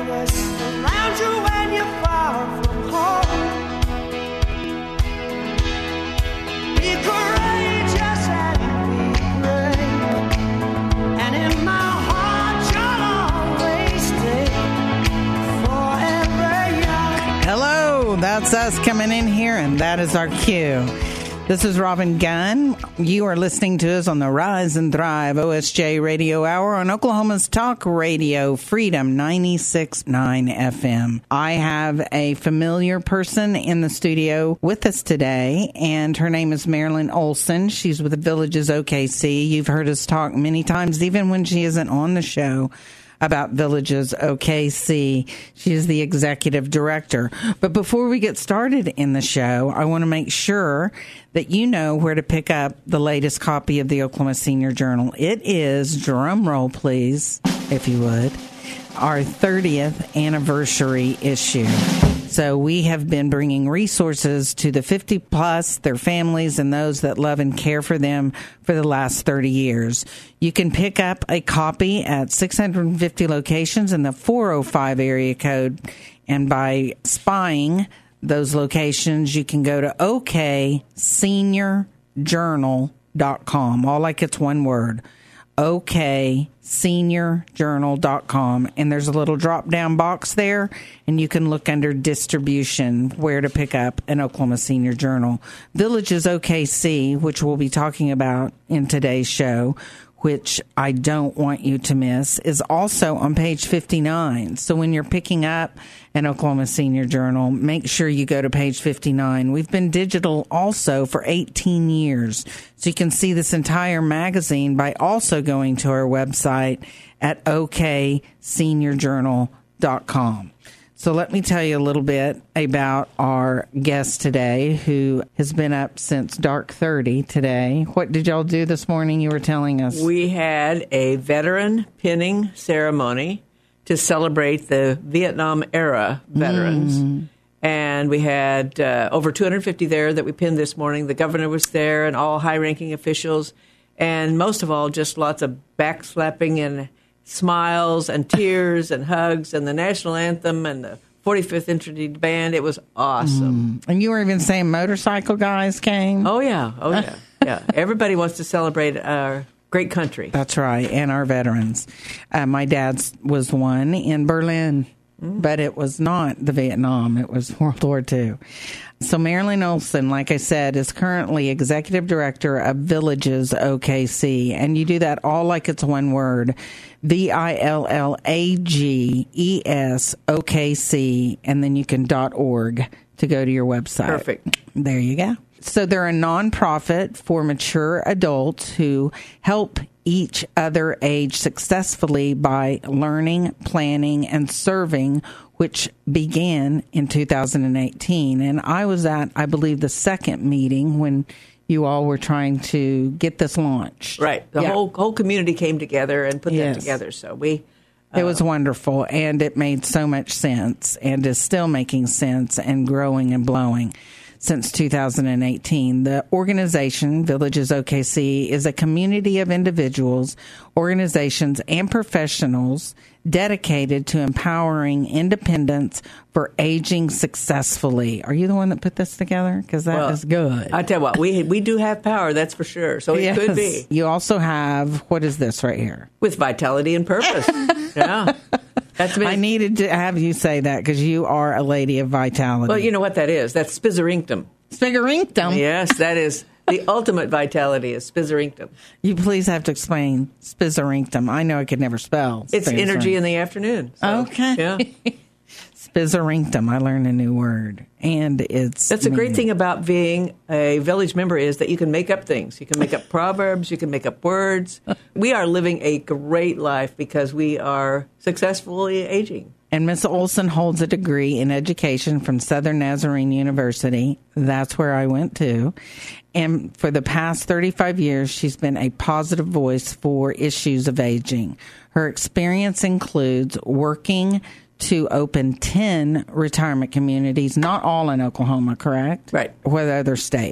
loneliness around you when you're far from home. Be courageous and be brave, and in my heart you'll always stay forever young. Hello, that's us coming in here, and that is our cue. This is Robin Gunn. You are listening to us on the Rise and Thrive OSJ Radio Hour on Oklahoma's Talk Radio, Freedom 96.9 FM. I have a familiar person in the studio with us today, and her name is Marilyn Olson. She's with the Villages OKC. You've heard us talk many times, even when she isn't on the show, about Villages OKC. She is the executive director. But before we get started in the show, I want to make sure that you know where to pick up the latest copy of the Oklahoma Senior Journal. It is, drum roll please, if you would, our 30th anniversary issue. So we have been bringing resources to the 50-plus, their families, and those that love and care for them for the last 30 years. You can pick up a copy at 650 locations in the 405 area code, and by spying those locations, you can go to okseniorjournal.com, all like it's one word. okseniorjournal.com, and there's a little drop-down box there, and you can look under distribution where to pick up an Oklahoma Senior Journal. Villages OKC, which we'll be talking about in today's show, which I don't want you to miss, is also on page 59. So when you're picking up an Oklahoma Senior Journal, make sure you go to page 59. We've been digital also for 18 years. So you can see this entire magazine by also going to our website at okseniorjournal.com. So let me tell you a little bit about our guest today, who has been up since dark 30 today. What did y'all do this morning? You were telling us. We had a veteran pinning ceremony to celebrate the Vietnam-era veterans. And we had over 250 there that we pinned this morning. The governor was there and all high-ranking officials. And most of all, just lots of backslapping and smiles and tears and hugs and the national anthem and the 45th Infantry Band. It was awesome. And you were even saying motorcycle guys came? Oh, yeah. Oh, yeah. Yeah. Everybody wants to celebrate our great country. That's right. And our veterans. My dad's was one in Berlin, but it was not the Vietnam. It was World War II. So Marilyn Olson, like I said, is currently executive director of Villages OKC. And you do that all like it's one word. VILLAGES OKC. And then you can .org to go to your website. Perfect. There you go. So they're a nonprofit for mature adults who help each other age successfully by learning, planning, and serving, which began in 2018. And I was at, I believe, the second meeting when you all were trying to get this launched. Right. The whole community came together and put that together. So we... It was wonderful, and it made so much sense, and is still making sense and growing and blowing. Since 2018, the organization, Villages OKC, is a community of individuals, organizations, and professionals dedicated to empowering independence for aging successfully. Are you the one that put this together? Because that is good. I tell you what, we do have power, that's for sure. So it could be. You also have, what is this right here? With vitality and purpose. Yeah. I needed to have you say that because you are a lady of vitality. Well, you know what that is. That's spizzerinctum. Spizzerinctum? Yes, that is the ultimate vitality is spizzerinctum. You please have to explain spizzerinctum. I know I could never spell. It's energy in the afternoon. So, okay. Yeah. Spizzerinctum. I learned a new word. And that's a great thing about being a village member is that you can make up things. You can make up proverbs. You can make up words. We are living a great life because we are successfully aging. And Miss Olson holds a degree in education from Southern Nazarene University. That's where I went to. And for the past 35 years, she's been a positive voice for issues of aging. Her experience includes working to open 10 retirement communities, not all in Oklahoma, correct? Right. Or other states?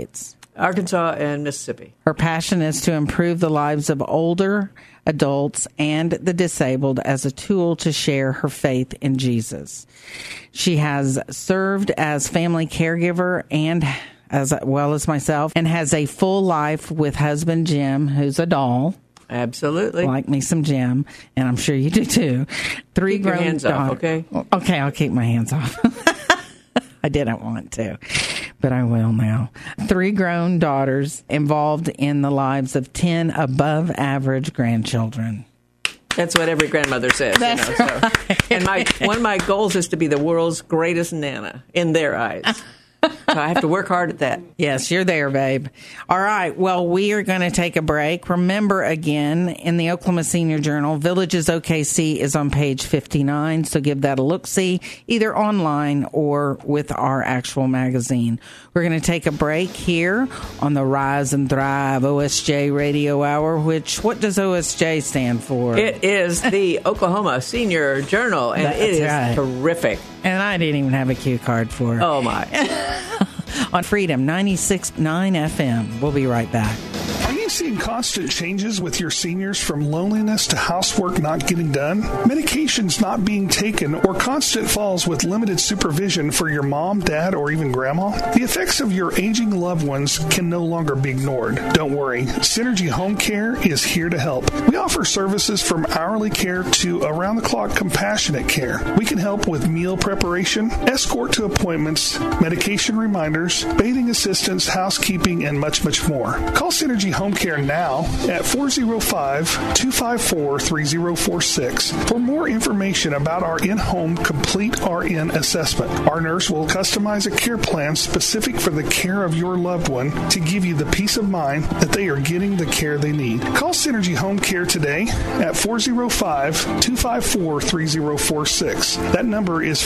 Arkansas and Mississippi. Her passion is to improve the lives of older adults and the disabled as a tool to share her faith in Jesus. She has served as family caregiver and as well as myself, and has a full life with husband Jim, who's a doll. Absolutely. Like me some Jim, and I'm sure you do too. Keep your hands off, okay? Okay, I'll keep my hands off. I didn't want to, but I will now. 3 grown daughters involved in the lives of 10 above-average grandchildren. That's what every grandmother says. That's right. And one of my goals is to be the world's greatest Nana in their eyes. So I have to work hard at that. Yes, you're there, babe. All right. Well, we are going to take a break. Remember, again, in the Oklahoma Senior Journal, Villages OKC is on page 59, so give that a look-see, either online or with our actual magazine. We're going to take a break here on the Rise and Thrive OSJ Radio Hour, what does OSJ stand for? It is the Oklahoma Senior Journal, and it is right. Terrific. And I didn't even have a cue card for it. Oh, my. On Freedom 96.9 FM. We'll be right back. Are you seeing constant changes with your seniors, from loneliness to housework not getting done, medications not being taken, or constant falls with limited supervision for your mom, dad, or even grandma? The effects of your aging loved ones can no longer be ignored. Don't worry. Synergy Home Care is here to help. We offer services from hourly care to around-the-clock compassionate care. We can help with meal preparation, escort to appointments, medication reminders, bathing assistance, housekeeping, and much, much more. Call Synergy Home Care now at 405-254-3046 for more information about our in-home complete RN assessment. Our nurse will customize a care plan specific for the care of your loved one to give you the peace of mind that they are getting the care they need. Call Synergy Home Care today at 405-254-3046. That number is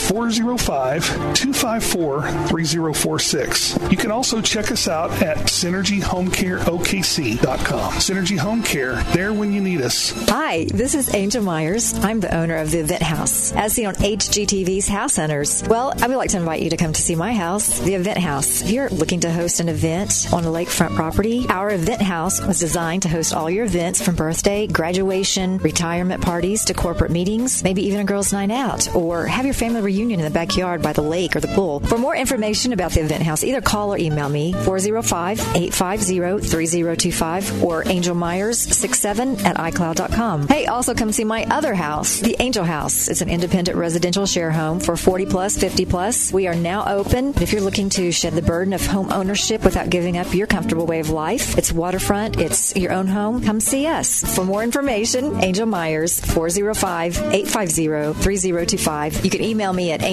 405-254-3046. You can also check us out at SynergyHomeCareOKC.com. Synergy Home Care, there when you need us. Hi, this is Angel Myers. I'm the owner of the Event House, as seen on HGTV's House Hunters. Well, I would like to invite you to come to see my house, the Event House. If you're looking to host an event on a lakefront property, our Event House was designed to host all your events from birthday, graduation, retirement parties to corporate meetings, maybe even a girls' night out, or have your family reunion in the backyard by the lake or the pool. For more information about the Event House, either call or email me 405-850-3025 or angelmyers67@icloud.com. Hey, also come see my other house, the Angel House. It's an independent residential share home for 40 plus, 50 plus. We are now open. If you're looking to shed the burden of home ownership without giving up your comfortable way of life, it's waterfront, it's your own home, come see us. For more information, Angel Myers, 405-850-3025. You can email me at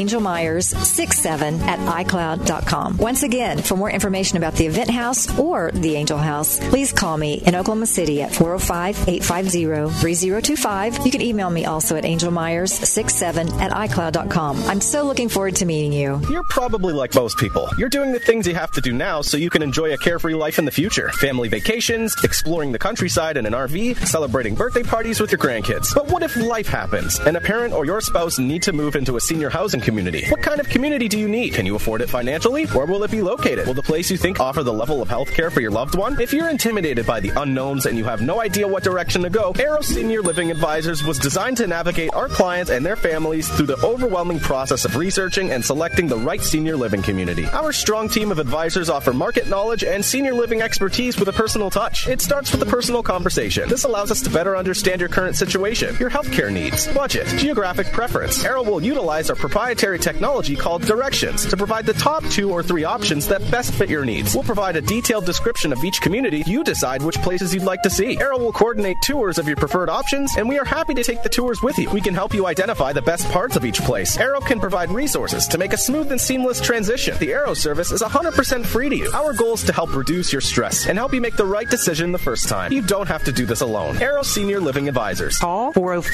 angelmyers67@icloud.com. Once again, for more information about the Event House or the Angel House, please call me in Oklahoma City at 405-850-3025. You can email me also at angelmyers67@icloud.com. I'm so looking forward to meeting you. You're probably like most people. You're doing the things you have to do now so you can enjoy a carefree life in the future. Family vacations, exploring the countryside in an RV, celebrating birthday parties with your grandkids. But what if life happens and a parent or your spouse need to move into a senior housing community? What kind of community do you need? Can you afford it financially? Where will it be located? Will the place you think offer the level of health care for your loved one? If you're intimidated by the unknowns and you have no idea what direction to go, Arrow Senior Living Advisors was designed to navigate our clients and their families through the overwhelming process of researching and selecting the right senior living community. Our strong team of advisors offer market knowledge and senior living expertise with a personal touch. It starts with a personal conversation. This allows us to better understand your current situation, your healthcare needs, budget, geographic preference. Arrow will utilize our proprietary technology called Directions to provide the top 2 or 3 options that best fit your needs. We'll provide a detailed description of each community. You decide which places you'd like to see. Arrow will coordinate tours of your preferred options, and we are happy to take the tours with you. We can help you identify the best parts of each place. Arrow can provide resources to make a smooth and seamless transition. The Arrow service is 100% free to you. Our goal is to help reduce your stress and help you make the right decision the first time. You don't have to do this alone. Arrow Senior Living Advisors. Call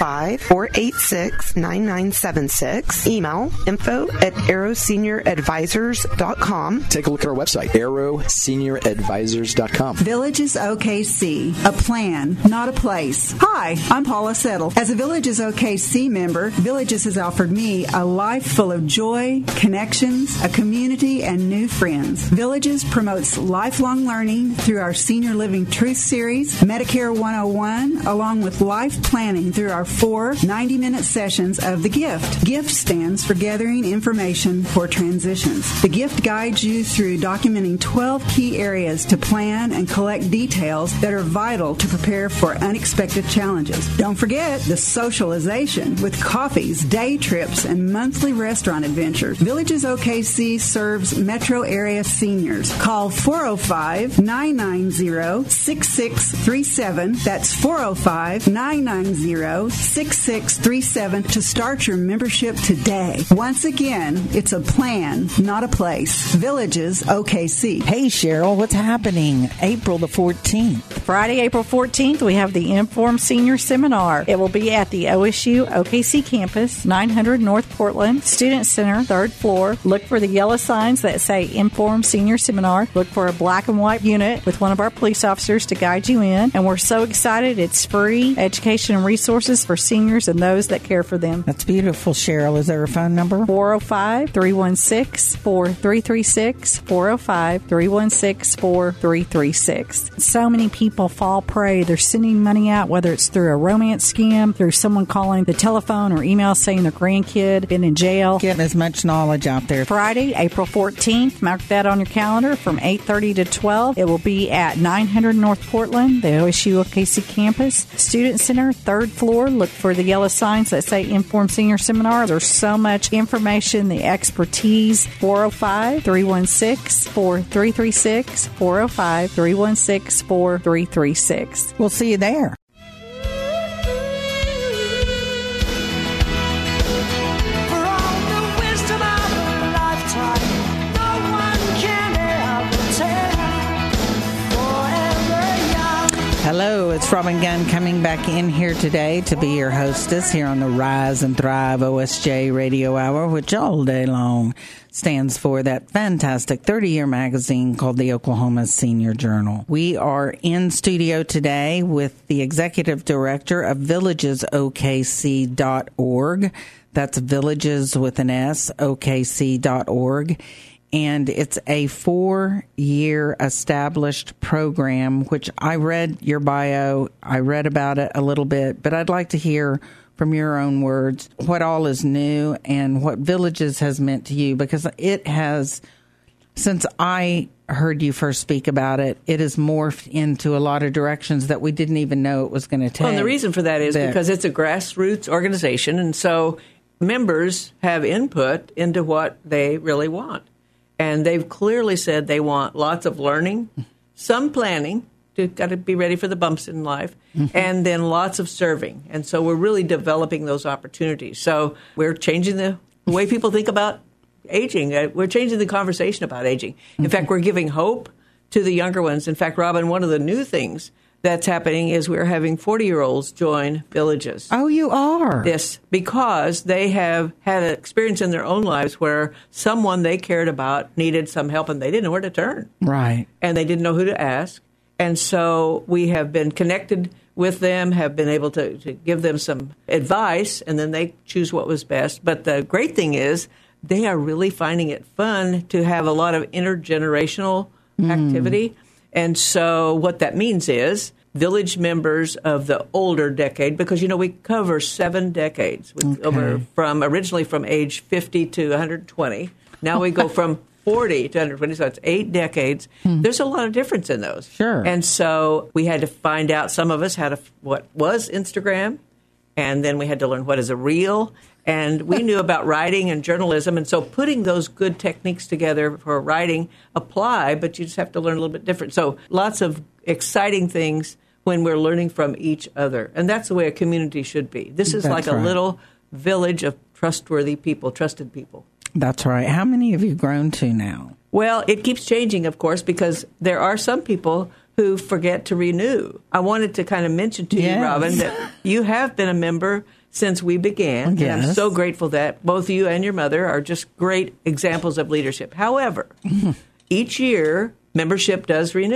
405-486-9976. Email info@arrowsenioradvisors.com. Take a look at our website, arrowsenioradvisors.com. Villages OKC, a plan, not a place. Hi, I'm Paula Settle. As a Villages OKC member, Villages has offered me a life full of joy, connections, a community, and new friends. Villages promotes lifelong learning through our Senior Living Truth Series, Medicare 101, along with life planning through our 4 90-minute sessions of The Gift. GIFT stands for Gathering Information for Transitions. The Gift guides you through documenting 12 key areas to plan and collect details that are vital to prepare for unexpected challenges. Don't forget the socialization with coffees, day trips, and monthly restaurant adventures. Villages OKC serves metro area seniors. Call 405-990-6637. That's 405-990-6637 to start your membership today. Once again, it's a plan, not a place. Villages OKC. Hey, Cheryl, what's happening April the 14th? Friday, April 14th, we have the Inform Senior Seminar. It will be at the OSU OKC campus, 900 North Portland, Student Center, 3rd floor. Look for the yellow signs that say Inform Senior Seminar. Look for a black and white unit with one of our police officers to guide you in. And we're so excited. It's free education and resources for seniors and those that care for them. That's beautiful, Cheryl. Is there a phone number? 405-316-4336, 405-316-4336. So many people fall prey. They're sending money out, whether it's through a romance scam, through someone calling the telephone or email saying their grandkid been in jail. Getting as much knowledge out there. Friday, April 14th. Mark that on your calendar from 8:30 to 12. It will be at 900 North Portland, the OSU OKC campus, Student Center, 3rd floor. Look for the yellow signs that say Inform Senior Seminar. There's so much information, the expertise. 405-316-4336, 405-316-4336. We'll see you there. Hello, it's Robin Gunn coming back in here today to be your hostess here on the Rise and Thrive OSJ Radio Hour, which all day long stands for that fantastic 30-year magazine called the Oklahoma Senior Journal. We are in studio today with the executive director of villagesokc.org. That's villages with an S, okc.org. And it's a 4-year established program, which I read your bio. I read about it a little bit, but I'd like to hear from your own words what all is new and what Villages has meant to you, because it has, since I heard you first speak about it, it has morphed into a lot of directions that we didn't even know it was going to take. Well, and the reason for that is because it's a grassroots organization, and so members have input into what they really want. And they've clearly said they want lots of learning, some planning, got to be ready for the bumps in life, and then lots of serving. And so we're really developing those opportunities. So we're changing the way people think about aging. We're changing the conversation about aging. In fact, we're giving hope to the younger ones. In fact, Robin, one of the new things that's happening is we're having 40-year-olds join Villages. Oh, you are? Yes, because they have had an experience in their own lives where someone they cared about needed some help and they didn't know where to turn. Right. And they didn't know who to ask. And so we have been connected with them, have been able to give them some advice, and then they choose what was best. But the great thing is they are really finding it fun to have a lot of intergenerational activity. And so what that means is Village members of the older decade, because, we cover 7 decades, from originally from age 50 to 120. Now we go from 40 to 120, so it's 8 decades. There's a lot of difference in those. Sure. And so we had to find out, some of us had what was Instagram, and then we had to learn what is a reel. And we knew about writing and journalism, and so putting those good techniques together for writing apply, but you just have to learn a little bit different. So lots of exciting things when we're learning from each other. And that's the way a community should be. This is like a little village of trustworthy people, trusted people. That's right. How many have you grown to now? Well, it keeps changing, of course, because there are some people who forget to renew. I wanted to kind of mention to you, Robin, that you have been a member since we began. Yes. And I'm so grateful that both you and your mother are just great examples of leadership. However, each year, membership does renew.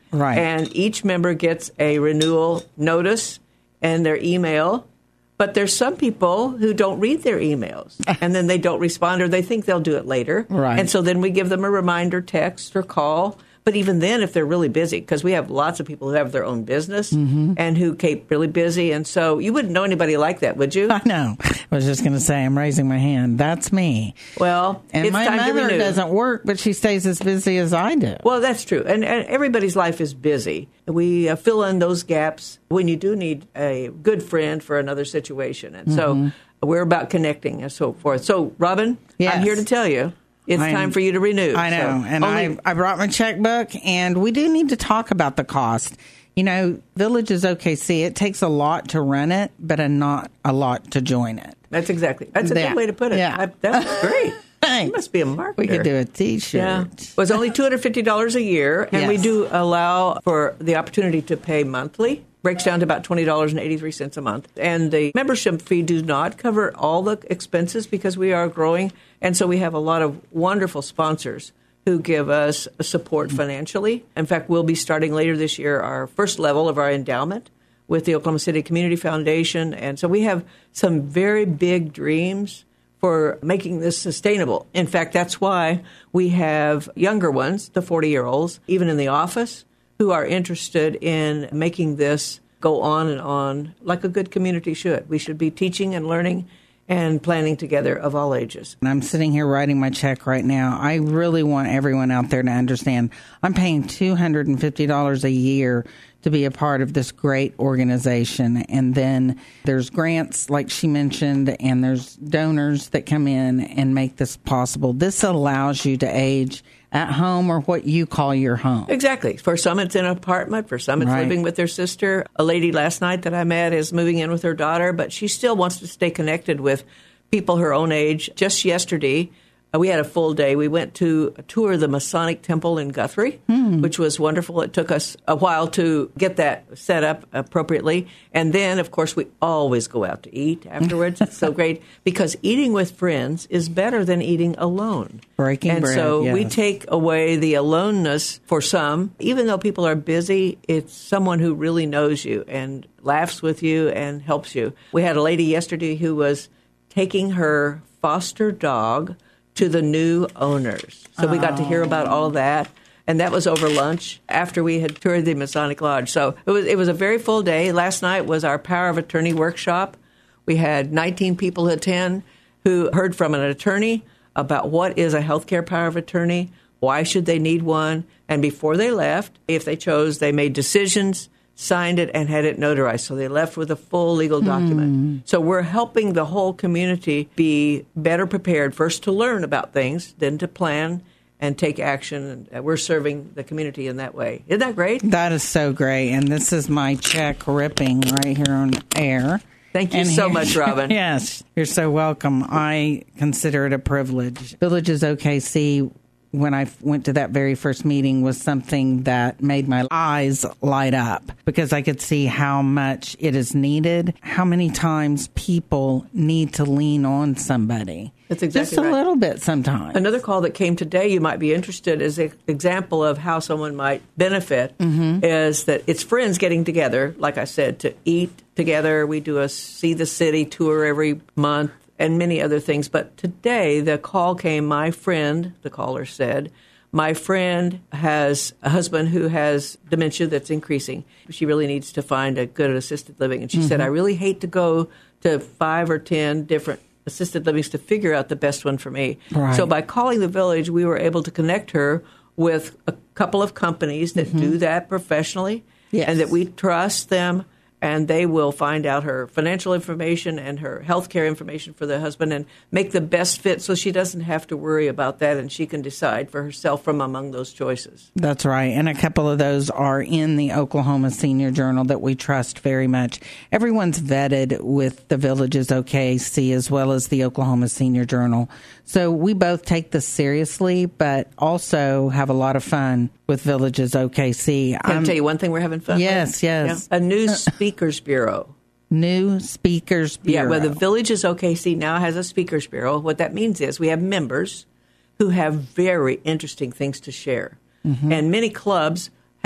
Right. And each member gets a renewal notice and their email. But there's some people who don't read their emails, and then they don't respond, or they think they'll do it later. Right. And so then we give them a reminder text or call. But even then, if they're really busy, because we have lots of people who have their own business and who keep really busy. And so you wouldn't know anybody like that, would you? I know. I was just going to say, I'm raising my hand. That's me. Well, and it's my time to mother renew. doesn't work, but she stays as busy as I do. Well, that's true. And everybody's life is busy. We fill in those gaps when you do need a good friend for another situation. And so we're about connecting and so forth. So, Robin, Yes. I'm here to tell you. It's time for you to renew. I know. So and I brought my checkbook, and we do need to talk about the cost. You know, Villages OKC, it takes a lot to run it, but not a lot to join it. That's a good way to put it. Yeah. That's great. You must be a marketer. We could do a T-shirt. Yeah. It was only $250 a year, and we Yes. do allow for the opportunity to pay monthly. Breaks down to about $20.83 a month. And the membership fee does not cover all the expenses because we are growing. And so we have a lot of wonderful sponsors who give us support financially. In fact, we'll be starting later this year our first level of our endowment with the Oklahoma City Community Foundation. And so we have some very big dreams for making this sustainable. In fact, that's why we have younger ones, the 40-year-olds, even in the office, who are interested in making this go on and on like a good community should. We should be teaching and learning and planning together of all ages. And I'm sitting here writing my check right now. I really want everyone out there to understand I'm paying $250 a year to be a part of this great organization. And then there's grants, like she mentioned, and there's donors that come in and make this possible. This allows you to age at home, or what you call your home. Exactly. For some, it's an apartment. For some, it's living with their sister. A lady last night that I met is moving in with her daughter, but she still wants to stay connected with people her own age. Just yesterday, we had a full day. We went to a tour of the Masonic Temple in Guthrie, which was wonderful. It took us a while to get that set up appropriately. And then, of course, we always go out to eat afterwards. It's so great because eating with friends is better than eating alone. Breaking bread, so we yes. take away the aloneness for some. Even though people are busy, it's someone who really knows you and laughs with you and helps you. We had a lady yesterday who was taking her foster dog to the new owners. So we got to hear about all of that. And that was over lunch after we had toured the Masonic Lodge. So it was a very full day. Last night was our Power of Attorney workshop. We had 19 people attend who heard from an attorney about what is a healthcare power of attorney, why should they need one, and before they left, if they chose, they made decisions, signed it, and had it notarized. So they left with a full legal document. So we're helping the whole community be better prepared, first to learn about things, then to plan and take action. And we're serving the community in that way. Isn't that great? That is so great. And this is my check ripping right here on air. Thank you so much, Robin. Yes, you're so welcome. I consider it a privilege. Villages OKC, when I went to that very first meeting, was something that made my eyes light up because I could see how much it is needed, how many times people need to lean on somebody. That's exactly Just a right. little bit sometimes. Another call that came today you might be interested is an example of how someone might benefit is that it's friends getting together, like I said, to eat together. We do a See the City tour every month and many other things. But today the call came, my friend, the caller said, my friend has a husband who has dementia that's increasing. She really needs to find a good assisted living. And she said, I really hate to go to 5 or 10 different assisted livings to figure out the best one for me. Right. So by calling the village, we were able to connect her with a couple of companies that do that professionally and that we trust them, and they will find out her financial information and her health care information for the husband and make the best fit so she doesn't have to worry about that and she can decide for herself from among those choices. That's right. And a couple of those are in the Oklahoma Senior Journal that we trust very much. Everyone's vetted with the Villages OKC as well as the Oklahoma Senior Journal. So we both take this seriously, but also have a lot of fun with Villages OKC. Can I tell you one thing we're having fun with? Yes. Yeah. A new speakers bureau. New Speakers Bureau. Yeah, well, the Villages OKC now has a speakers bureau. What that means is we have members who have very interesting things to share. And many clubs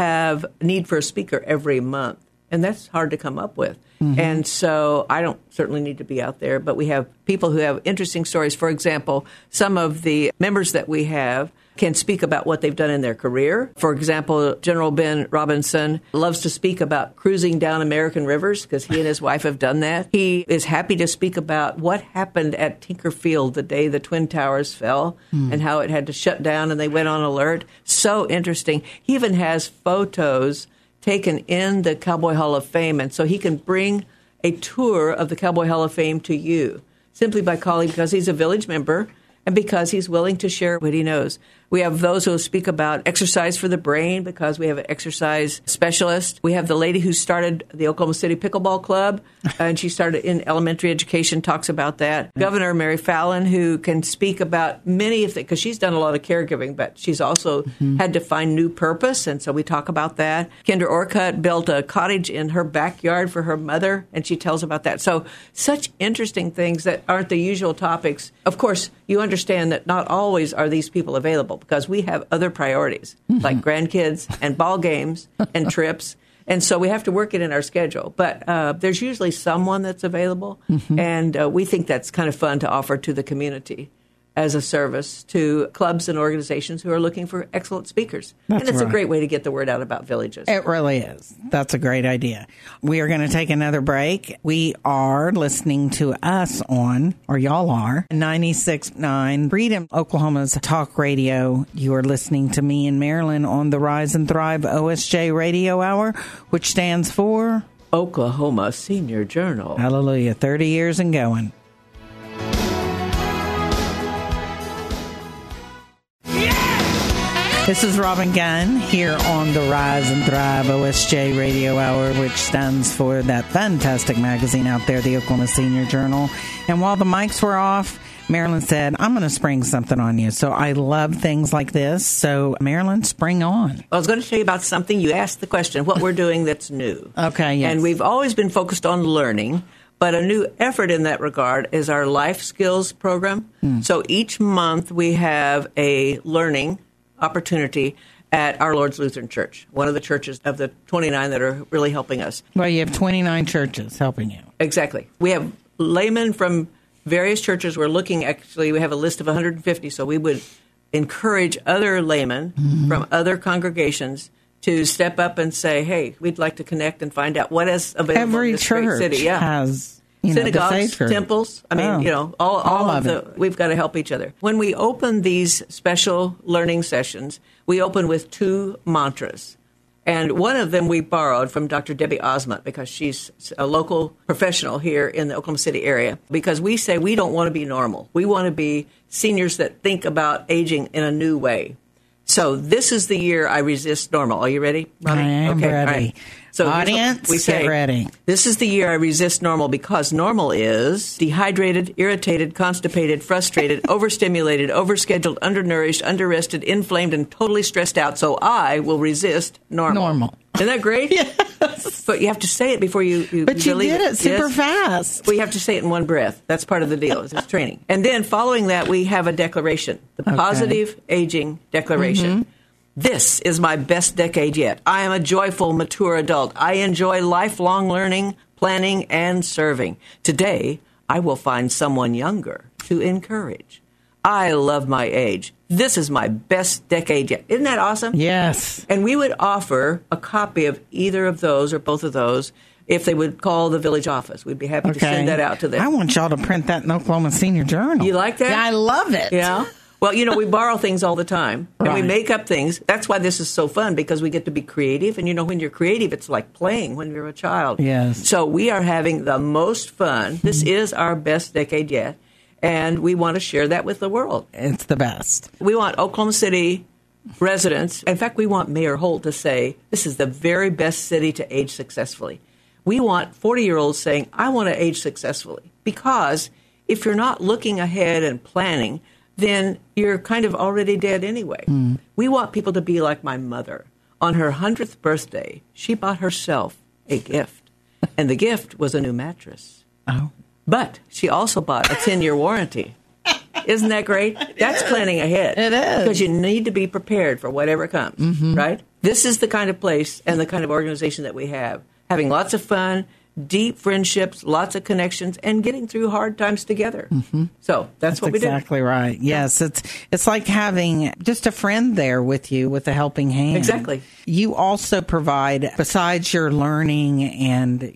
have need for a speaker every month. And that's hard to come up with. And so I don't certainly need to be out there, but we have people who have interesting stories. For example, some of the members that we have can speak about what they've done in their career. For example, General Ben Robinson loves to speak about cruising down American rivers because he and his wife have done that. He is happy to speak about what happened at Tinker Field the day the Twin Towers fell and how it had to shut down and they went on alert. So interesting. He even has photos taken in the Cowboy Hall of Fame, and so he can bring a tour of the Cowboy Hall of Fame to you simply by calling, because he's a village member and because he's willing to share what he knows. We have those who speak about exercise for the brain because we have an exercise specialist. We have the lady who started the Oklahoma City Pickleball Club, and she started in elementary education, talks about that. Governor Mary Fallon, who can speak about many of the, because she's done a lot of caregiving, but she's also had to find new purpose, and so we talk about that. Kendra Orcutt built a cottage in her backyard for her mother, and she tells about that. So such interesting things that aren't the usual topics. Of course, you understand that not always are these people available, because we have other priorities like grandkids and ball games and trips. And so we have to work it in our schedule. But there's usually someone that's available. And we think that's kind of fun to offer to the community as a service to clubs and organizations who are looking for excellent speakers. And it's a great way to get the word out about villages. It really is. That's a great idea. We are going to take another break. We are listening to us on, or y'all are, 96.9 Freedom, Oklahoma's talk radio. You are listening to me and Marilyn on the Rise and Thrive OSJ Radio Hour, which stands for Oklahoma Senior Journal. Hallelujah. 30 years and going. This is Robin Gunn here on the Rise and Thrive OSJ Radio Hour, which stands for that fantastic magazine out there, the Oklahoma Senior Journal. And while the mics were off, Marilyn said, I'm going to spring something on you. So I love things like this. So, Marilyn, spring on. I was going to tell you about something. You asked the question, what we're doing that's new. Okay, yes. And we've always been focused on learning. But a new effort in that regard is our life skills program. So each month we have a learning opportunity at Our Lord's Lutheran Church, one of the churches of the 29 that are really helping us. Well, you have 29 churches helping you. Exactly. We have laymen from various churches. We're looking, actually, we have a list of 150, so we would encourage other laymen from other congregations to step up and say, hey, we'd like to connect and find out what is available in this great city. Has synagogues, temples. I mean, all of the, we've got to help each other. When we open these special learning sessions, we open with 2 mantras. And one of them we borrowed from Dr. Debbie Osmond because she's a local professional here in the Oklahoma City area. Because we say we don't want to be normal. We want to be seniors that think about aging in a new way. So this is the year I resist normal. Are you ready, Ronnie? I am ready. All right. So audience, we say, get ready. This is the year I resist normal, because normal is dehydrated, irritated, constipated, frustrated, overstimulated, overscheduled, undernourished, underrested, inflamed, and totally stressed out. So I will resist normal. Isn't that great? Yes. But you have to say it before you But you believe did it super fast. Well, you have to say it in one breath. That's part of the deal. It's training. And then following that, we have a declaration, the Positive Aging Declaration. This is my best decade yet. I am a joyful, mature adult. I enjoy lifelong learning, planning, and serving. Today, I will find someone younger to encourage. I love my age. This is my best decade yet. Isn't that awesome? Yes. And we would offer a copy of either of those or both of those if they would call the village office. We'd be happy to send that out to them. I want y'all to print that in Oklahoma Senior Journal. You like that? Yeah, I love it. Yeah. Well, we borrow things all the time, and we Right. make up things. That's why this is so fun, because we get to be creative. And, when you're creative, it's like playing when you're a child. Yes. So we are having the most fun. This is our best decade yet, and we want to share that with the world. It's the best. We want Oklahoma City residents, in fact, we want Mayor Holt to say, this is the very best city to age successfully. We want 40-year-olds saying, I want to age successfully. Because if you're not looking ahead and planning, then you're kind of already dead anyway. We want people to be like my mother. On her 100th birthday, she bought herself a gift. And the gift was a new mattress. Oh. But she also bought a 10-year warranty. Isn't that great? That's planning ahead. It is. Because you need to be prepared for whatever comes, right? This is the kind of place and the kind of organization that we have. Having lots of fun, deep friendships, lots of connections, and getting through hard times together. Mm-hmm. So that's what we do. Exactly right. Yes, it's like having just a friend there with you with a helping hand. Exactly. You also provide, besides your learning and,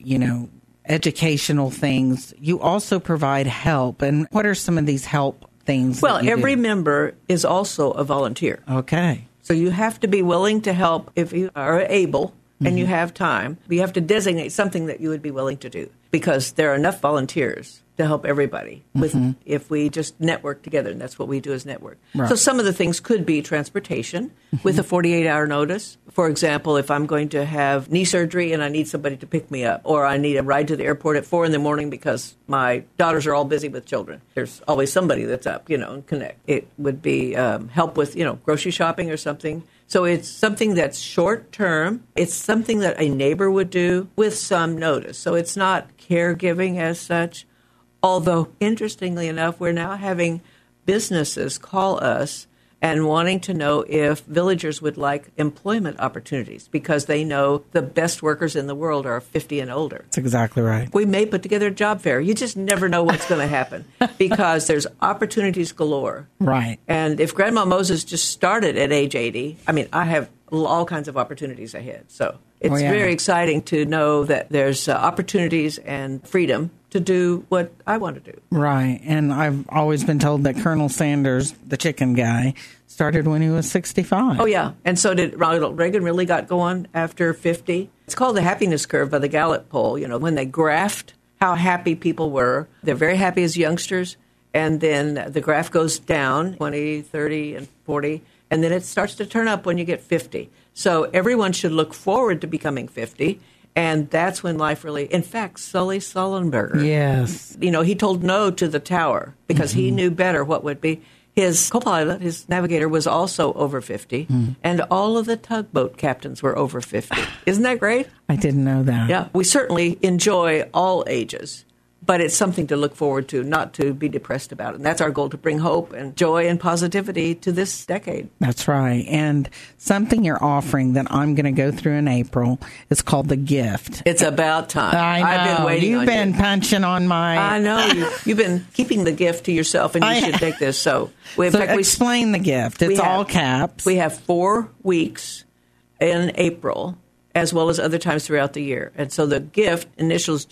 educational things, you also provide help. And what are some of these help things? Well, every member is also a volunteer. Okay. So you have to be willing to help if you are able. And you have time, you have to designate something that you would be willing to do, because there are enough volunteers to help everybody if we just network together, and that's what we do as network. Right. So some of the things could be transportation with a 48-hour notice. For example, if I'm going to have knee surgery and I need somebody to pick me up, or I need a ride to the airport at 4 a.m. because my daughters are all busy with children. There's always somebody that's up, and connect. It would be help with, grocery shopping or something. So it's something that's short term. It's something that a neighbor would do with some notice. So it's not caregiving as such. Although, interestingly enough, we're now having businesses call us and wanting to know if villagers would like employment opportunities, because they know the best workers in the world are 50 and older. That's exactly right. We may put together a job fair. You just never know what's going to happen, because there's opportunities galore. Right. And if Grandma Moses just started at age 80, I have all kinds of opportunities ahead. So it's very exciting to know that there's opportunities and freedom to do what I want to do. Right. And I've always been told that Colonel Sanders, the chicken guy, started when he was 65. Oh, yeah. And so did Ronald Reagan. Really got going after 50. It's called the happiness curve by the Gallup poll. When they graphed how happy people were, they're very happy as youngsters. And then the graph goes down 20, 30, and 40. And then it starts to turn up when you get 50. So everyone should look forward to becoming 50. And that's when life really... In fact, Sully Sullenberger... Yes. He told no to the tower because he knew better what would be. His co-pilot, his navigator, was also over 50. And all of the tugboat captains were over 50. Isn't that great? I didn't know that. Yeah. We certainly enjoy all ages. But it's something to look forward to, not to be depressed about. And that's our goal, to bring hope and joy and positivity to this decade. That's right. And something you're offering that I'm going to go through in April is called The Gift. It's about time. I know. I've been waiting. You've been punching on my... I know. You've been keeping the gift to yourself, and you should take this. So, explain the gift. It's all caps. We have 4 weeks in April, as well as other times throughout the year. And so the gift, initials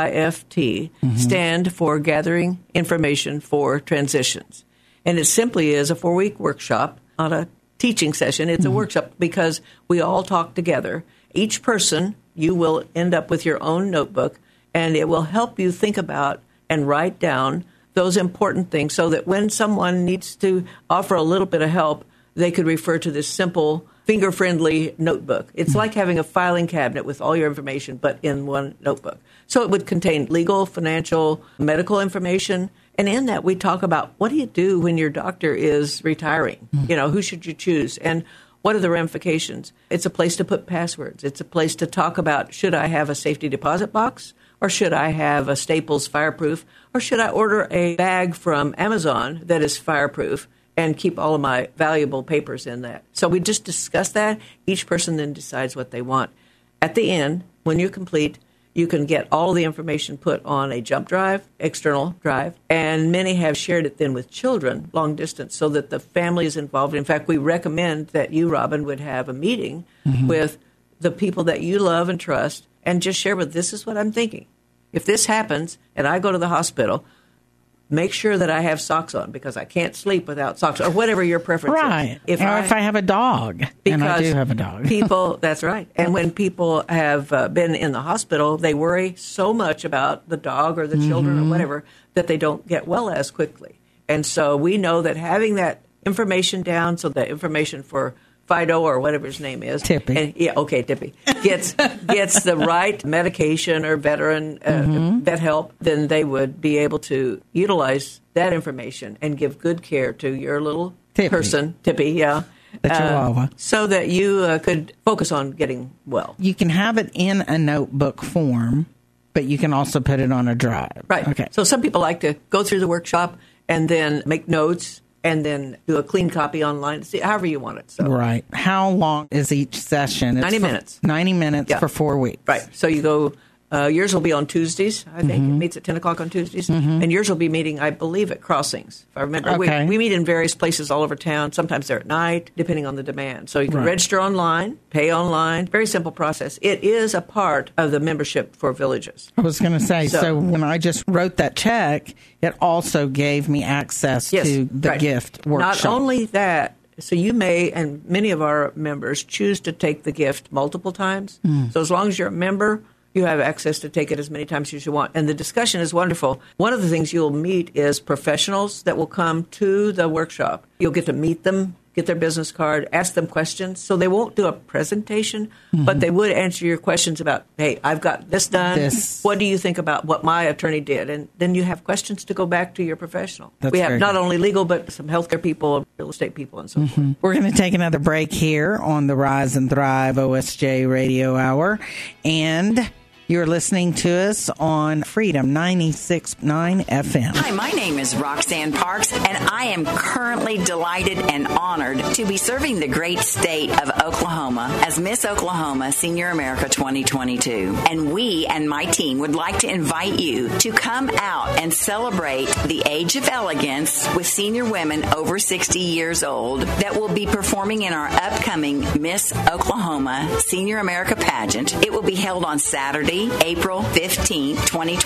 GIFT, stand for Gathering Information for Transitions. And it simply is a 4-week workshop, not a teaching session. It's a workshop because we all talk together. Each person, you will end up with your own notebook, and it will help you think about and write down those important things so that when someone needs to offer a little bit of help, they could refer to this simple finger-friendly notebook. It's like having a filing cabinet with all your information, but in one notebook. So it would contain legal, financial, medical information. And in that, we talk about what do you do when your doctor is retiring? Who should you choose? And what are the ramifications? It's a place to put passwords. It's a place to talk about, should I have a safety deposit box? Or should I have a Staples fireproof? Or should I order a bag from Amazon that is fireproof and keep all of my valuable papers in that? So we just discuss that. Each person then decides what they want. At the end, when you're complete, you can get all the information put on a jump drive, external drive, and many have shared it then with children, long distance, so that the family is involved. In fact, we recommend that you, Robin, would have a meeting with the people that you love and trust and just share with, this is what I'm thinking. If this happens and I go to the hospital, make sure that I have socks on because I can't sleep without socks, or whatever your preference right. is. If I have a dog, and I do have a dog. That's right. And when people have been in the hospital, they worry so much about the dog or the children or whatever that they don't get well as quickly. And so we know that having that information down, so the information for Fido or whatever his name is. Tippy. Tippy. Gets the right medication or veteran vet help, then they would be able to utilize that information and give good care to your little person, Tippy, the Chihuahua. so that you could focus on getting well. You can have it in a notebook form, but you can also put it on a drive. Right. Okay. So some people like to go through the workshop and then make notes and then do a clean copy online, however you want it. So. Right. How long is each session? 90 minutes. 90 minutes for 4 weeks. Right. So you go... yours will be on Tuesdays, I think. It meets at 10 o'clock on Tuesdays. And yours will be meeting, I believe, at Crossings, if I remember. Okay. We meet in various places all over town. Sometimes they're at night, depending on the demand. So you can register online, pay online. Very simple process. It is a part of the membership for Villages. I was going to say, so when I just wrote that check, it also gave me access to the gift workshop. Not only that, so you may, and many of our members, choose to take the gift multiple times. So as long as you're a member, you have access to take it as many times as you want. And the discussion is wonderful. One of the things you'll meet is professionals that will come to the workshop. You'll get to meet them, get their business card, ask them questions. So they won't do a presentation, but they would answer your questions about, hey, I've got this done. What do you think about what my attorney did? And then you have questions to go back to your professional. We have not only legal, but some healthcare people, real estate people, and so forth. We're going to take another break here on the Rise and Thrive OSJ Radio Hour. And... you're listening to us on Freedom 96.9 FM. Hi, my name is Roxanne Parks, and I am currently delighted and honored to be serving the great state of Oklahoma as Miss Oklahoma Senior America 2022. And we and my team would like to invite you to come out and celebrate the age of elegance with senior women over 60 years old that will be performing in our upcoming Miss Oklahoma Senior America pageant. It will be held on Saturday, April 15,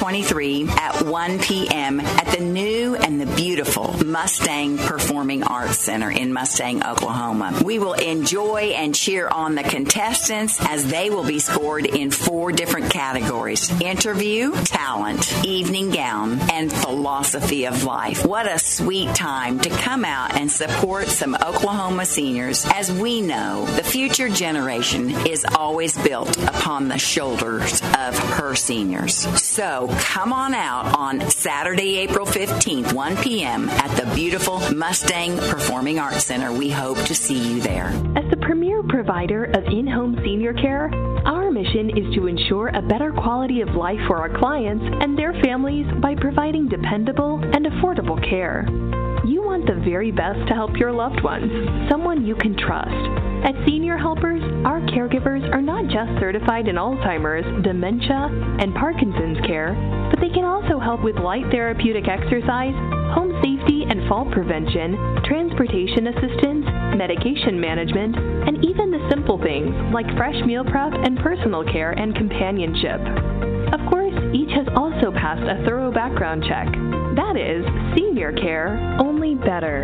2023 at 1 p.m. at the new and the beautiful Mustang Performing Arts Center in Mustang, Oklahoma. We will enjoy and cheer on the contestants as they will be scored in 4 different categories: interview, talent, evening gown, and philosophy of life. What a sweet time to come out and support some Oklahoma seniors, as we know the future generation is always built upon the shoulders of her seniors. So come on out on Saturday, April 15th, 1 p.m. at the beautiful Mustang Performing Arts Center. We hope to see you there. As the premier provider of in-home senior care, our mission is to ensure a better quality of life for our clients and their families by providing dependable and affordable care. You want the very best to help your loved ones, someone you can trust. At Senior Helpers, our caregivers are not just certified in Alzheimer's, dementia, and Parkinson's care, but they can also help with light therapeutic exercise, home safety and fall prevention, transportation assistance, medication management, and even the simple things like fresh meal prep and personal care and companionship. Of course, each has also passed a thorough background check. That is senior care, only better.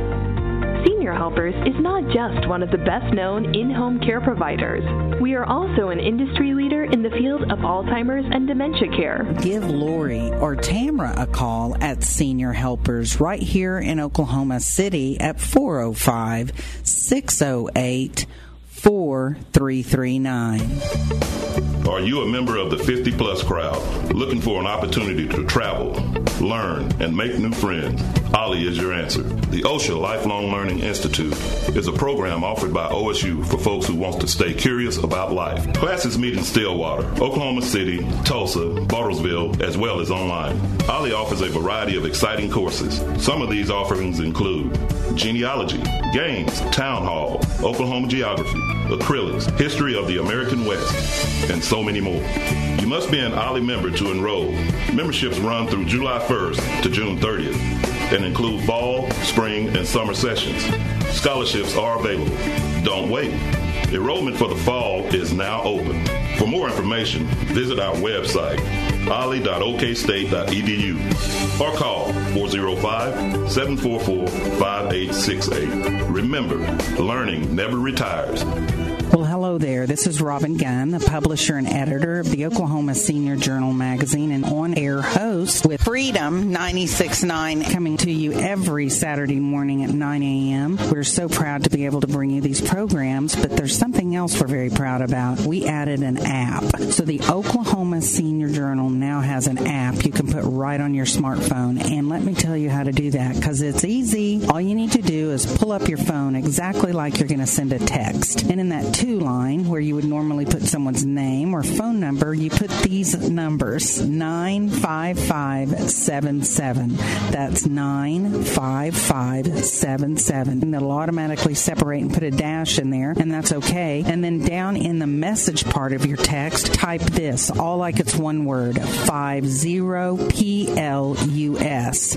Senior Helpers is not just one of the best-known in-home care providers. We are also an industry leader in the field of Alzheimer's and dementia care. Give Lori or Tamara a call at Senior Helpers right here in Oklahoma City at 405-608-4339. Are you a member of the 50-plus crowd looking for an opportunity to travel, learn, and make new friends? OLLI is your answer. The OSHA Lifelong Learning Institute is a program offered by OSU for folks who want to stay curious about life. Classes meet in Stillwater, Oklahoma City, Tulsa, Bartlesville, as well as online. OLLI offers a variety of exciting courses. Some of these offerings include genealogy, games, town hall, Oklahoma geography, acrylics, history of the American West, and so many more. You must be an OLLI member to enroll. Memberships run through July 1st to June 30th and include fall, spring, and summer sessions. Scholarships are available. Don't wait. Enrollment for the fall is now open. For more information, visit our website, olli.okstate.edu, or call 405-744-5868. Remember, learning never retires. Well, hello there. This is Robin Gunn, the publisher and editor of the Oklahoma Senior Journal magazine and on-air host with Freedom 96.9, coming to you every Saturday morning at 9 a.m. We're so proud to be able to bring you these programs, but there's something else we're very proud about. We added an app. So the Oklahoma Senior Journal now has an app you can put right on your smartphone, and let me tell you how to do that, because it's easy. All you need to do is pull up your phone exactly like you're going to send a text, and in that 2 line, line where you would normally put someone's name or phone number, you put these numbers, 95577. That's 95577. And it'll automatically separate and put a dash in there, and that's okay. And then down in the message part of your text, type this, all like it's one word, 50PLUS.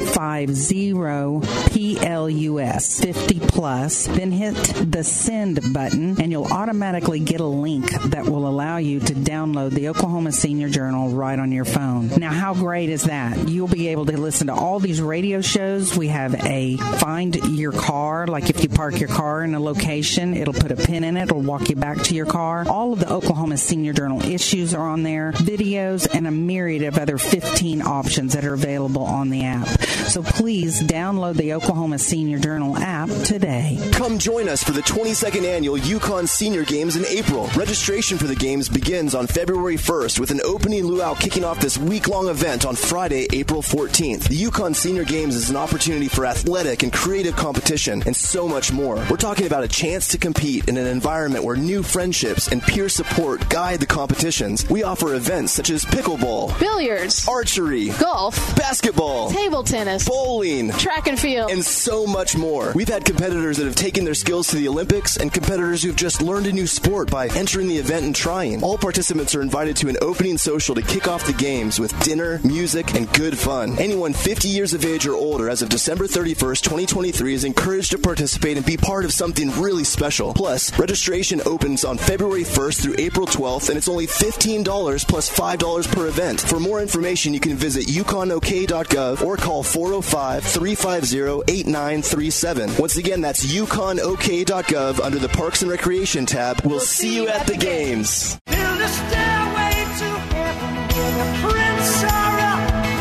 50PLUS, 50 plus. Then hit the send button, and you'll automatically get a link that will allow you to download the Oklahoma Senior Journal right on your phone. Now, how great is that? You'll be able to listen to all these radio shows. We have a find your car, like if you park your car in a location, it'll put a pin in it, it'll walk you back to your car. All of the Oklahoma Senior Journal issues are on there, videos, and a myriad of other 15 options that are available on the app. So please download the Oklahoma Senior Journal app today. Come join us for the 22nd annual Yukon Senior Games in April. Registration for the games begins on February 1st with an opening luau kicking off this week-long event on Friday, April 14th. The Yukon Senior Games is an opportunity for athletic and creative competition and so much more. We're talking about a chance to compete in an environment where new friendships and peer support guide the competitions. We offer events such as pickleball, billiards, archery, golf, basketball, table tennis, bowling, track and field, and so much more. We've had competitors that have taken their skills to the Olympics and competitors who've just learned a new sport by entering the event and trying. All participants are invited to an opening social to kick off the games with dinner, music, and good fun. Anyone 50 years of age or older as of December 31st, 2023 is encouraged to participate and be part of something really special. Plus, registration opens on February 1st through April 12th, and it's only $15 plus $5 per event. For more information, you can visit yukonok.gov or call 405-350-8937. Once again, that's yukonok.gov under the Parks and Recreation tab. We'll see you at the games. Build a stairway to heaven with a prince or a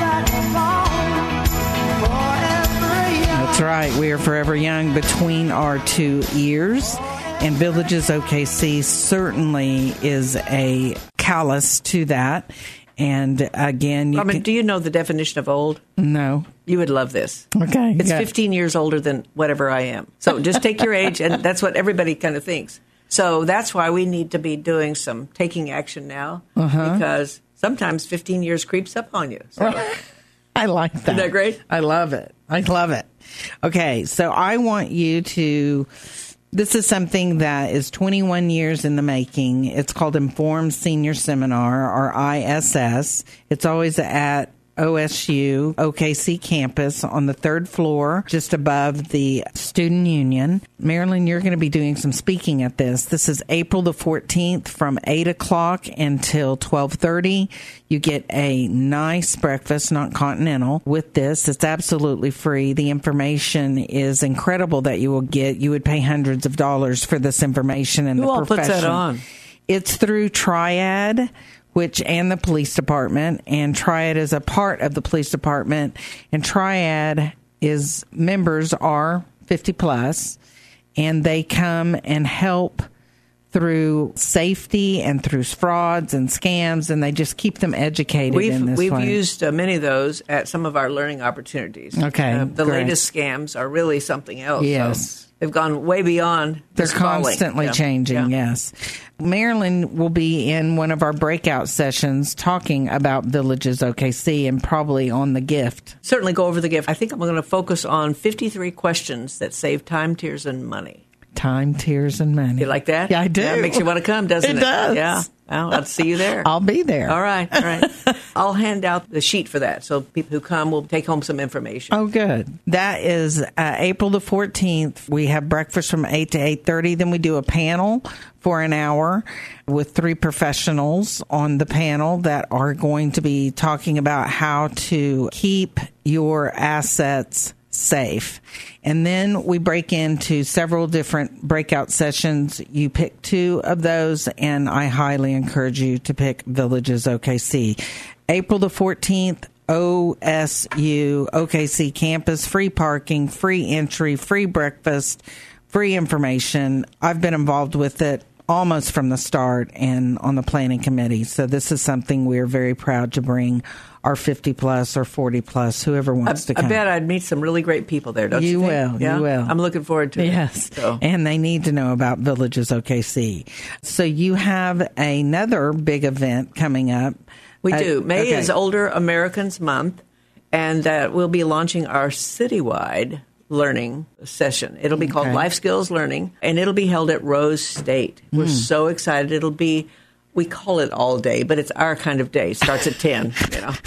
vagabond. Forever young. That's right. We are forever young between our two ears. And Villages OKC certainly is a callus to that. And again, do you know the definition of old? No. You would love this. Okay. It's 15 years older than whatever I am. So just take your age, and that's what everybody kind of thinks. So that's why we need to be doing some taking action now, because sometimes 15 years creeps up on you. So. I like that. Isn't that great? I love it. I love it. Okay, so I want you to... This is something that is 21 years in the making. It's called Informed Senior Seminar, or ISS. It's always at OSU OKC campus on the third floor, just above the Student Union. Marilyn, you're going to be doing some speaking at this. This is April the 14th from 8 o'clock until 12:30. You get a nice breakfast, not continental, with this. It's absolutely free. The information is incredible that you will get. You would pay hundreds of dollars for this information and Who all profession. puts that on? It's through Triad, and the police department, and Triad is a part of the police department, and Triad is members are 50 plus, and they come and help through safety and through frauds and scams, and they just keep them educated in this way. We've used many of those at some of our learning opportunities. Okay, the great. latest scams are really something else. Yes. So they've gone way beyond. They're scrolling. constantly changing, yes. Marilyn will be in one of our breakout sessions talking about Villages OKC and probably on the gift. Certainly go over the gift. I think I'm going to focus on 53 questions that save time, tears, and money. Time, tears, and money. You like that? Yeah, I do. Yeah, it makes you want to come, doesn't it? It does. Yeah. Well, I'll see you there. I'll be there. All right. I'll hand out the sheet for that, so people who come will take home some information. Oh, good. That is April the 14th. We have breakfast from 8 to 8:30. Then we do a panel for an hour with 3 professionals on the panel that are going to be talking about how to keep your assets safe. And then we break into several different breakout sessions. You pick 2 of those, and I highly encourage you to pick Villages OKC. April the 14th, OSU OKC campus, free parking, free entry, free breakfast, free information. I've been involved with it almost from the start and on the planning committee. So this is something we're very proud to bring are 50 plus or 40 plus, whoever wants to come. I bet I'd meet some really great people there, don't you think? Will. Yeah? You will. I'm looking forward to it. Yes. So. And they need to know about Villages OKC. So you have another big event coming up. We do. May is Older Americans Month, and we'll be launching our citywide learning session. It'll be called Life Skills Learning, and it'll be held at Rose State. We're so excited. It'll be, we call it all day, but it's our kind of day. It starts at 10, you know.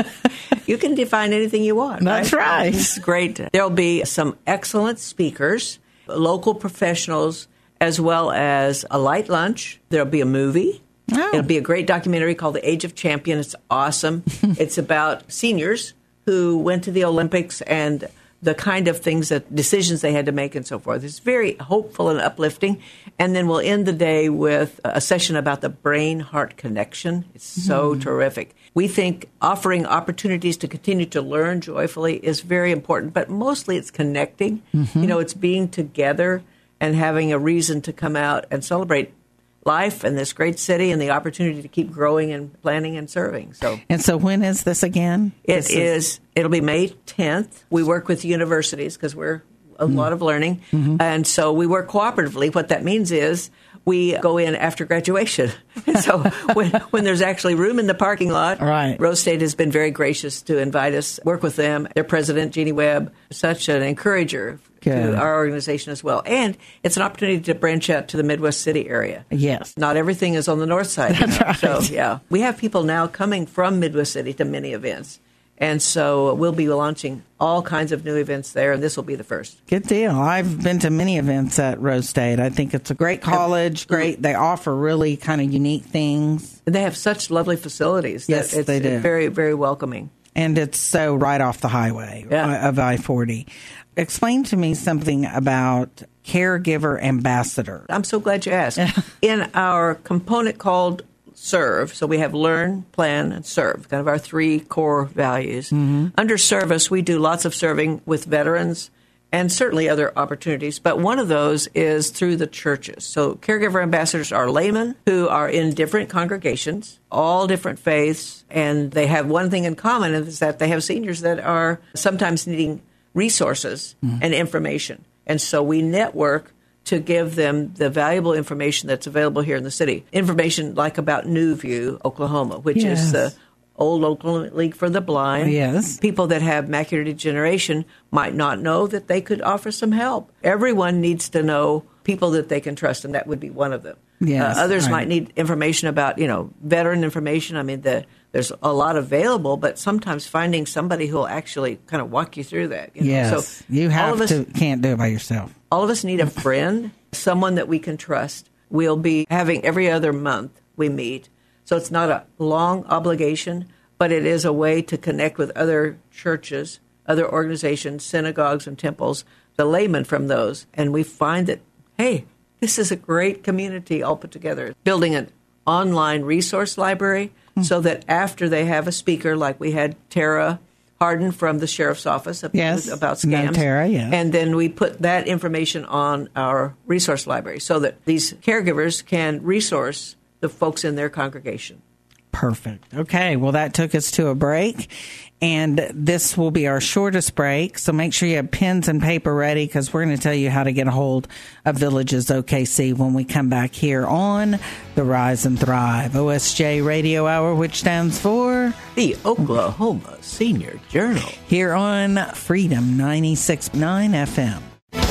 You can define anything you want. That's right. It's great. There'll be some excellent speakers, local professionals, as well as a light lunch. There'll be a movie. Oh. It'll be a great documentary called The Age of Champion. It's awesome. It's about seniors who went to the Olympics and the kind of things decisions they had to make and so forth. It's very hopeful and uplifting. And then we'll end the day with a session about the brain-heart connection. It's so terrific. We think offering opportunities to continue to learn joyfully is very important, but mostly it's connecting. You know, it's being together and having a reason to come out and celebrate life and this great city and the opportunity to keep growing and planning and serving. So when is this again? It'll be May 10th. We work with universities because we're a lot of learning. And so we work cooperatively. What that means is we go in after graduation. And so when there's actually room in the parking lot, Rose State has been very gracious to invite us, work with them. Their president, Jeannie Webb, such an encourager to our organization as well. And it's an opportunity to branch out to the Midwest City area. Yes. Not everything is on the north side. That's right. So, yeah. We have people now coming from Midwest City to many events. And so we'll be launching all kinds of new events there, and this will be the first. Good deal. I've been to many events at Rose State. I think it's a great college. Great. They offer really kind of unique things. And they have such lovely facilities. Yes, that they do. It's very, very welcoming. And it's so right off the highway of I-40. Explain to me something about Caregiver Ambassador. I'm so glad you asked. In our component called Serve, so we have learn, plan, and serve, kind of our three core values. Under service, we do lots of serving with veterans and certainly other opportunities, but one of those is through the churches. So caregiver ambassadors are laymen who are in different congregations, all different faiths, and they have one thing in common, and is that they have seniors that are sometimes needing resources and information. And so we network to give them the valuable information that's available here in the city. Information like about New View, Oklahoma, which is the old Oklahoma League for the Blind. Yes. People that have macular degeneration might not know that they could offer some help. Everyone needs to know people that they can trust, and that would be one of them. Yes, others might need information about, veteran information. I mean, there's a lot available, but sometimes finding somebody who will actually kind of walk you through that. Yes, so you can't do it by yourself. All of us need a friend, someone that we can trust. We'll be having every other month we meet. So it's not a long obligation, but it is a way to connect with other churches, other organizations, synagogues and temples, the laymen from those. And we find that, hey, this is a great community all put together. Building an online resource library so that after they have a speaker, like we had Tara Harden from the sheriff's office about scams. Tara, yes. And then we put that information on our resource library so that these caregivers can resource the folks in their congregation. Perfect. Okay, well, that took us to a break, and this will be our shortest break, so make sure you have pens and paper ready because we're going to tell you how to get a hold of Villages OKC when we come back here on the Rise and Thrive OSJ Radio Hour, which stands for the Oklahoma Senior Journal, here on Freedom 96.9 FM.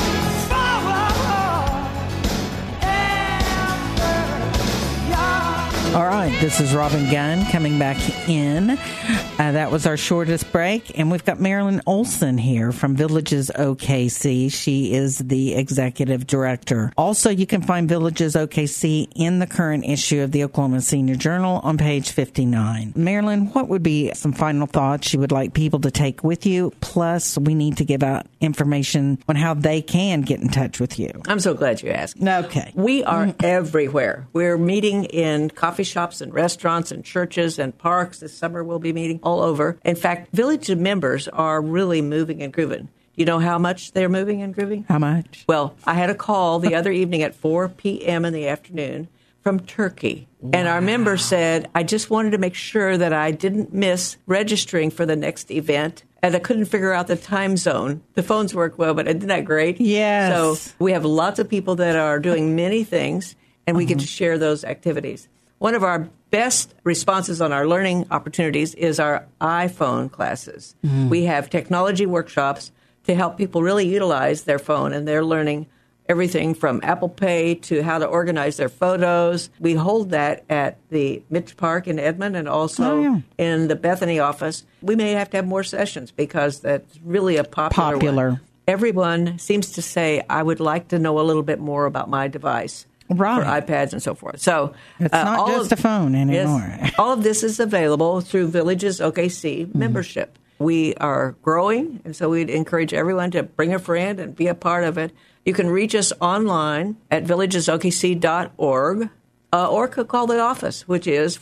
All right, this is Robin Gunn coming back in. That was our shortest break. And we've got Marilyn Olson here from Villages OKC. She is the executive director. Also, you can find Villages OKC in the current issue of the Oklahoma Senior Journal on page 59. Marilyn, what would be some final thoughts you would like people to take with you? Plus, we need to give out information on how they can get in touch with you. I'm so glad you asked. Okay. We are everywhere. We're meeting in coffee shops and restaurants and churches and parks. This summer we'll be meeting all over. In fact, Village members are really moving and grooving. Do you know how much they're moving and grooving? How much? Well, I had a call the other evening at 4 p.m. in the afternoon from Turkey. Wow. And our member said, I just wanted to make sure that I didn't miss registering for the next event. And I couldn't figure out the time zone. The phones work well, but isn't that great? Yes. So we have lots of people that are doing many things, and we get to share those activities. One of our best responses on our learning opportunities is our iPhone classes. We have technology workshops to help people really utilize their phone, and they're learning everything from Apple Pay to how to organize their photos. We hold that at the Mitch Park in Edmond and also in the Bethany office. We may have to have more sessions because that's really a popular one. Everyone seems to say, I would like to know a little bit more about my device. Right. For iPads and so forth. So it's not just a phone anymore. Yes, all of this is available through Villages OKC membership. We are growing, and so we'd encourage everyone to bring a friend and be a part of it. You can reach us online at villagesokc.org or could call the office, which is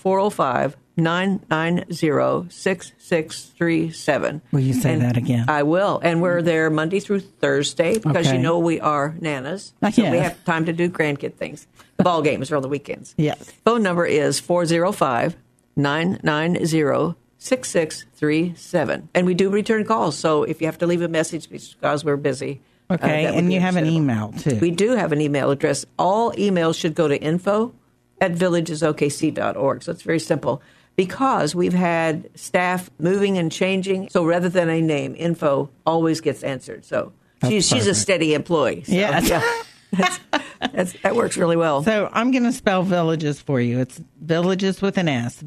405-990-6637. Will you say that again? I will. And we're there Monday through Thursday because you know we are nanas. So we have time to do grandkid things. The ball games are on the weekends. Yes. Phone number is 405-990-6637. And we do return calls. So if you have to leave a message because we're busy. Okay, and you have an email, too. We do have an email address. All emails should go to info@villagesokc.org. So it's very simple. Because we've had staff moving and changing, so rather than a name, info always gets answered. So she's a steady employee. So, that works really well. So I'm going to spell Villages for you. It's Villages with an S,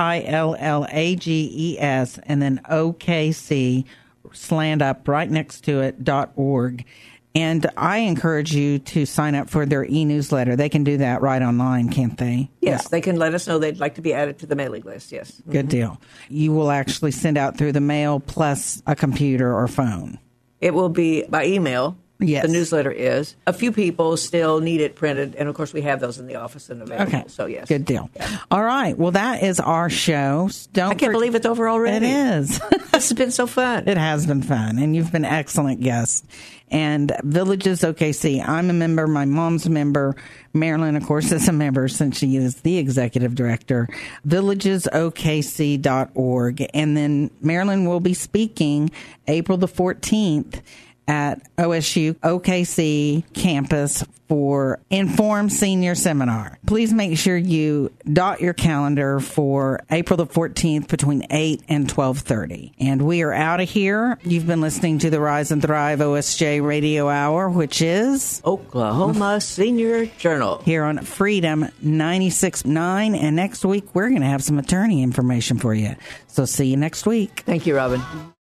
VILLAGES, and then OKC, slant up right next to it, .org. And I encourage you to sign up for their e-newsletter. They can do that right online, can't they? Yes, they can let us know they'd like to be added to the mailing list, yes. Good deal. You will actually send out through the mail plus a computer or phone. It will be by email. Yes. The newsletter is. A few people still need it printed, and of course we have those in the office and available. Okay. So, yes. Good deal. Yeah. All right. Well, that is our show. I can't believe it's over already. It is. This has been so fun. It has been fun, and you've been excellent guests. And Villages OKC, I'm a member. My mom's a member. Marilyn, of course, is a member since she is the executive director. VillagesOKC.org. And then Marilyn will be speaking April the 14th at OSU OKC campus for Inform Senior Seminar. Please make sure you dot your calendar for April the 14th between 8 and 12:30. And we are out of here. You've been listening to the Rise and Thrive OSJ Radio Hour, which is Oklahoma Senior Journal. Here on Freedom 96.9. And next week, we're going to have some attorney information for you. So see you next week. Thank you, Robin.